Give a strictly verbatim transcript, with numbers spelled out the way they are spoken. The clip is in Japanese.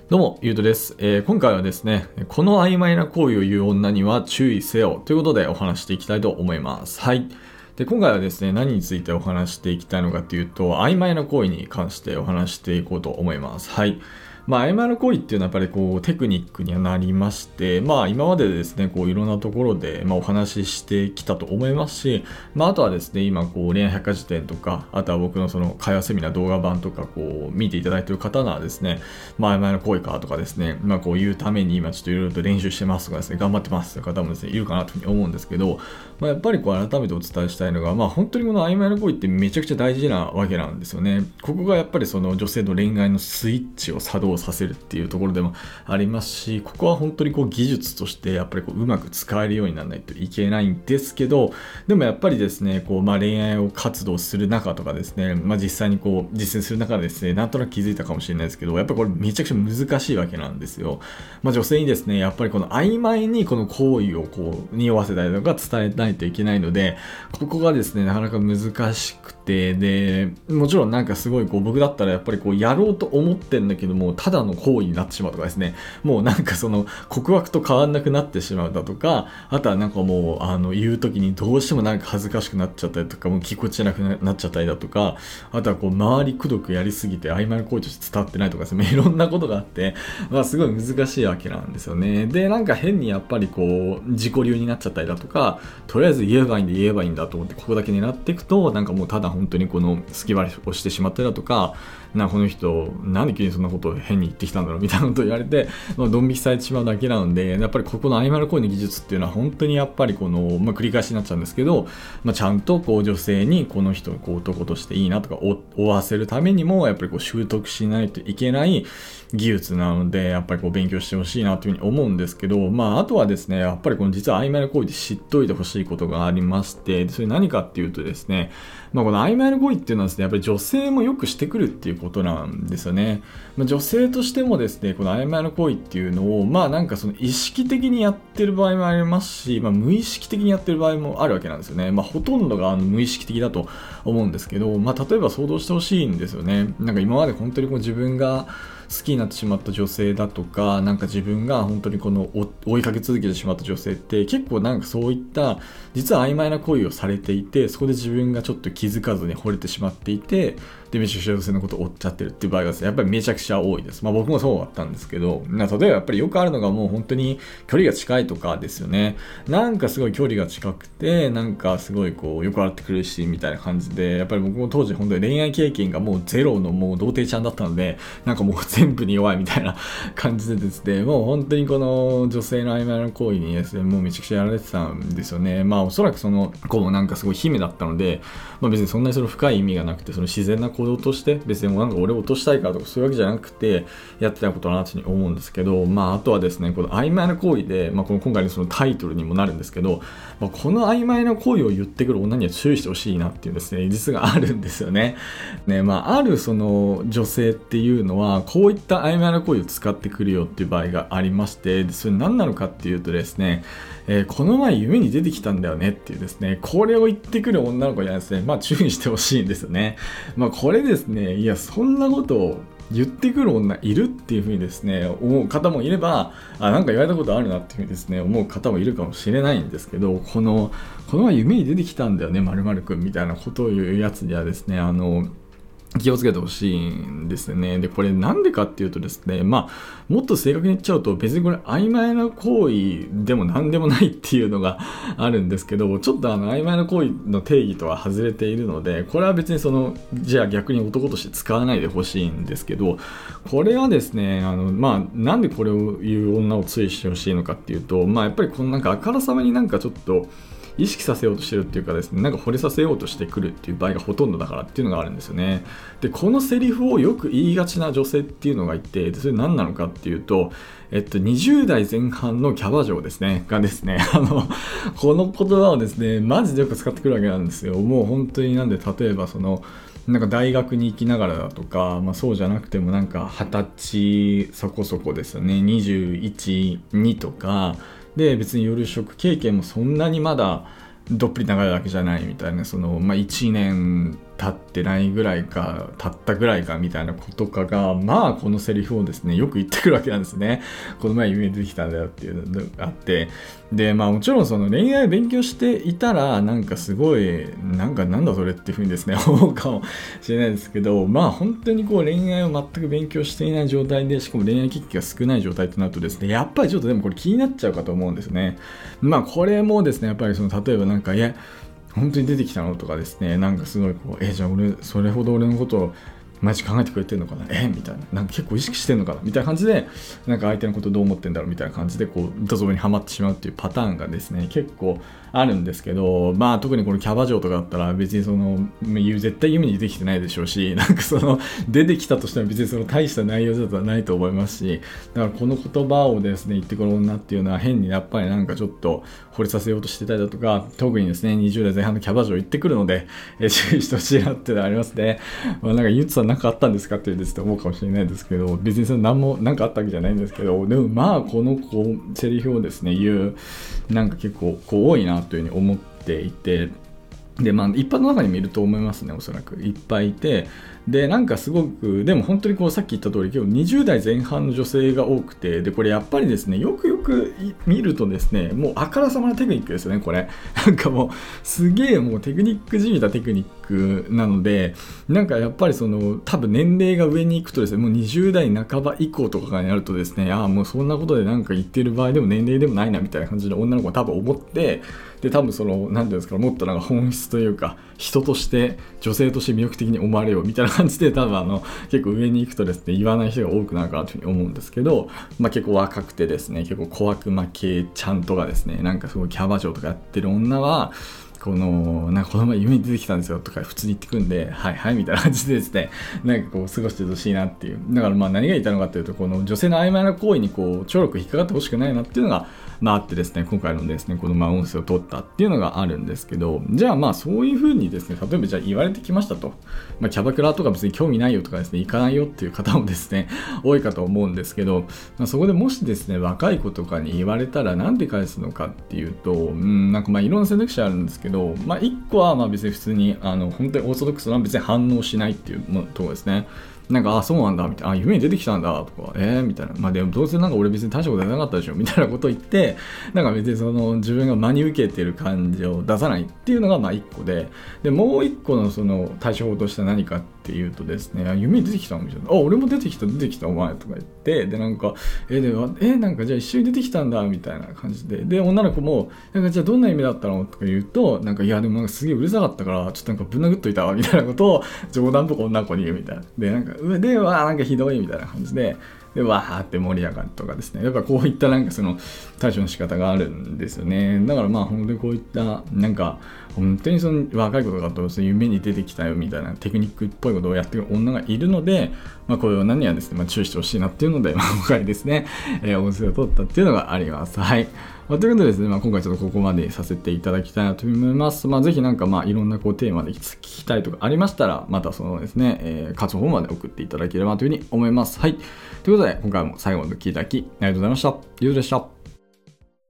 どうも、ゆうとです、えー。今回はですね、この曖昧な行為を言う女には注意せよということでお話していきたいと思います。はい。で、今回はですね、何についてお話していきたいのかというと、曖昧な行為に関してお話していこうと思います。はい。まあ、曖昧な行為っていうのはやっぱりこうテクニックにはなりまして、まあ今までですね、こういろんなところでまあお話ししてきたと思いますし、まああとはですね、今こう恋愛百科事典とか、あとは僕のその会話セミナー動画版とかこう見ていただいている方ならですね、まあ曖昧な行為かとかですね、まあこう言うために今ちょっといろいろと練習してますとかですね、頑張ってますという方もですね、いるかなというふうに思うんですけど、まあやっぱりこう改めてお伝えしたいのが、まあ本当にこの曖昧な行為ってめちゃくちゃ大事なわけなんですよね。ここがやっぱりその女性の恋愛のスイッチを作動させるっていうところでもありますし、ここは本当にこう技術としてやっぱりこううまく使えるようにならないといけないんですけど、でもやっぱりですね、こうまあ恋愛を活動する中とかですね、まあ実際にこう実践する中でですね、なんとなく気づいたかもしれないですけど、やっぱりこれめちゃくちゃ難しいわけなんですよ。まあ女性にですね、やっぱりこの曖昧にこの行為をこう匂わせたりとか伝えないといけないので、ここがですね、なかなか難しくて、で、もちろんなんかすごいこう僕だったらやっぱりこうやろうと思ってんだけども、ただの行為になってしまうとかですね、もうなんかその告白と変わんなくなってしまうだとか、あとはなんかもうあの言う時にどうしてもなんか恥ずかしくなっちゃったりとか、もうぎこちなくなっちゃったりだとか、あとはこう周りくどくやりすぎて曖昧な行為として伝わってないとかですね、いろんなことがあって、まあすごい難しいわけなんですよね。で、なんか変にやっぱりこう自己流になっちゃったりだとか、とりあえず言えばいいんで言えばいいんだと思ってここだけ狙っていくと、なんかもうただ本当にこの好き割りをしてしまったりだとか、なこの人なんで急にそんなことを変に言ってきたんだろうみたいなことを言われて、まあ、ドン引きされてしまうだけなので、やっぱりここの曖昧な行為の技術っていうのは本当にやっぱりこの、まあ、繰り返しになっちゃうんですけど、まあ、ちゃんとこう女性にこの人をこう男としていいなとか追わせるためにもやっぱりこう習得しないといけない技術なので、やっぱりこう勉強してほしいなというふうに思うんですけど、まああとはですね、やっぱりこの実は曖昧な行為で知っておいてほしいことがありまして、それ何かっていうとですね、まあこの曖昧な行為っていうのはですね、やっぱり女性もよくしてくるっていうことなんですよね。まあ、女性としてもですね、この曖昧な行為っていうのを、まあなんかその意識的にやってる場合もありますし、まあ無意識的にやってる場合もあるわけなんですよね。まあほとんどがあの無意識的だと思うんですけど、まあ例えば想像してほしいんですよね。なんか今まで本当にこう自分が好きになってしまった女性だとか、なんか自分が本当にこの追いかけ続けてしまった女性って結構なんかそういった実は曖昧な行為をされていて、そこで自分がちょっと気づかずに惚れてしまっていて、でめちゃくちゃ女性のことを追っちゃってるっていう場合がですね、やっぱりめちゃくちゃ多いです。まあ僕もそうだったんですけど、例えばやっぱりよくあるのがもう本当に距離が近いとかですよね。なんかすごい距離が近くて、なんかすごいこうよくあってくるしみたいな感じで、やっぱり僕も当時本当に恋愛経験がもうゼロのもう童貞ちゃんだったので、なんかもう全部に弱いみたいな感じでですね、もう本当にこの女性の曖昧な行為にですね、もうめちゃくちゃやられてたんですよね。まあおそらくその子もなんかすごい姫だったので、まあ別にそんなにその深い意味がなくて、その自然な行動として別になんか俺を落としたいからとかそういうわけじゃなくてやってたことだなというふうに思うんですけど、まああとはですね、この曖昧な行為で、まあこの今回のそのタイトルにもなるんですけど、まあ、この曖昧な行為を言ってくる女には注意してほしいなっていうですね、実があるんですよね。ね、まああるその女性っていうのはこういった曖昧な行為を使ってくるよっていう場合がありまして、でそれ何なのかっていうとですね、えー、この前夢に出てきたんだよねっていうですね、これを言ってくる女の子にはですね、まあ注意してほしいんですよね。まあこれですね、いやそんなことを言ってくる女いるっていう風にですね思う方もいれば、あなんか言われたことあるなっていう風にですね思う方もいるかもしれないんですけど、このこの前夢に出てきたんだよね〇〇くんみたいなことを言うやつにはですね、あの気をつけてほしいんですよね。で、これなんでかっていうとですね、まあ、もっと正確に言っちゃうと、別にこれ曖昧な行為でも何でもないっていうのがあるんですけど、ちょっとあの曖昧な行為の定義とは外れているので、これは別にその、じゃあ逆に男として使わないでほしいんですけど、これはですね、あの、まあ、なんでこれを言う女を注意してほしいのかっていうと、まあ、やっぱりこのなんかあからさまになんかちょっと、意識させようとしてるっていうかですね、なんか惚れさせようとしてくるっていう場合がほとんどだからっていうのがあるんですよね。で、このセリフをよく言いがちな女性っていうのがいて、でそれ何なのかっていうと、えっと、にじゅう代前半のキャバ嬢ですね、がですね、あの、この言葉をですね、マジでよく使ってくるわけなんですよ。もう本当になんで、例えばその、なんか大学に行きながらだとか、まあ、そうじゃなくてもなんかはたちそこそこですよね、にじゅういち、にとか、で別に夜食経験もそんなにまだどっぷり長いわけじゃないみたいな、その、まあ、いちねん経ってないぐらいか経ったぐらいかみたいなことかが、まあこのセリフをですねよく言ってくるわけなんですね。この前夢に出てきたんだよっていうのがあって、でまあもちろんその恋愛を勉強していたらなんかすごいなんかなんだそれっていうふうにですね思うかもしれないですけど、まあ本当にこう恋愛を全く勉強していない状態で、しかも恋愛経験が少ない状態となるとですね、やっぱりちょっとでもこれ気になっちゃうかと思うんですね。まあこれもですねやっぱりその例えばなんかいや本当に出てきたのとかですね、なんかすごいこうえじゃあ俺それほど俺のことをマジ考えてくれてるのかなえみたいな、なんか結構意識してるのかなみたいな感じで、なんか相手のことどう思ってんだろうみたいな感じでこうドツボにはまってしまうっていうパターンがですね結構あるんですけど、まあ特にこのキャバ嬢とかだったら別にその絶対夢に出てきてないでしょうし、なんかその出てきたとしても別にその大した内容だとはないと思いますし、だからこの言葉をですね言ってくる女っていうのは変にやっぱりなんかちょっと惚れさせようとしてたりだとか、特にですねにじゅう代前半のキャバ嬢言ってくるので、え注意してほしいなっていうのがありますね。まあ、なんかゆうつさんなんかあったんですかってですと思うかもしれないですけど、別にその何もなんかあったわけじゃないんですけど、でもまあこのこうセリフをですね言うなんか結構こう多いなというふうに思っていて、でまあ一般の中にもいると思いますね、おそらくいっぱいいて、でなんかすごくでも本当にこうさっき言った通り今日にじゅう代前半の女性が多くて、でこれやっぱりですねよくよく見るとですねもうあからさまなテクニックですよね。これなんかもうすげえもうテクニックじみたテクニックなので、なんかやっぱりその多分年齢が上に行くとですねもうにじゅう代半ば以降とかになるとですね、ああもうそんなことでなんか言ってる場合でも年齢でもないなみたいな感じで女の子は多分思って、で多分その何ていうんですかもっとなんか本質というか人として女性として魅力的に思われようみたいな感じで多分あの結構上に行くとですね言わない人が多くなるかなというふうに思うんですけど、まあ結構若くてですね結構小悪魔系ちゃんとかですねなんかすごいキャバ嬢とかやってる女はこのなんかこの前夢に出てきたんですよとか普通に言ってくるんで、はいはいみたいな感じでですねなんかこう過ごしてほしいなっていう、だからまあ何が言いたいのかというと、この女性の曖昧な行為にこう超力引っかかってほしくないなっていうのがまああってですね、今回のですねこのまあ音声を取ったっていうのがあるんですけど、じゃあまあそういう風にですね例えばじゃあ言われてきましたと、まあ、キャバクラとか別に興味ないよとかですね行かないよっていう方もですね多いかと思うんですけど、まあ、そこでもしですね若い子とかに言われたらなんで返すのかっていうと、うんなんかまあいろんな選択肢あるんですけど、まあいっこはまあ別に普通にあの本当にオーソドックスな別に反応しないっていうところですね。なんか、あ、そうなんだ、みたいな、あ、夢に出てきたんだ、とか、えー、みたいな。まあでもどうせなんか俺別に大したことやらなかったでしょ、みたいなことを言って、なんか別にその自分が真に受けてる感じを出さないっていうのがまあ一個で、で、もう一個のその対処法として何かっていうとですね、あ、夢に出てきたのみたいな。あ、俺も出てきた、出てきた、お前、とか言って、で、なんか、えー、で、えー、なんかじゃあ一緒に出てきたんだ、みたいな感じで、で、女の子も、なんかじゃあどんな夢だったのとか言うと、なんか、いや、でもなんかすげえうるさかったから、ちょっとなんかぶん殴っといたわ、みたいなことを冗談っぽく女の子に言うみたいな。で、なんか、で、わーなんかひどいみたいな感じで、で、わーって盛り上がるとかですね。やっぱこういったなんかその対処の仕方があるんですよね。だからまあ本当にこういったなんか本当にその若い子とかとそういう夢に出てきたよみたいなテクニックっぽいことをやってる女がいるので、まあこういう女にはですね、まあ、注意してほしいなっていうので、まあ、今回ですね、えー、音声を取ったっていうのがあります。はい。まあ、ということでですね、まあ、今回ちょっとここまでさせていただきたいなと思います。まあ、ぜひなんかまあいろんなこうテーマで聞きたいとかありましたら、またそのですね、えー、活動まで送っていただければというふうに思います。はい。ということで、今回も最後まで聞いていただきありがとうございました。ゆうでした。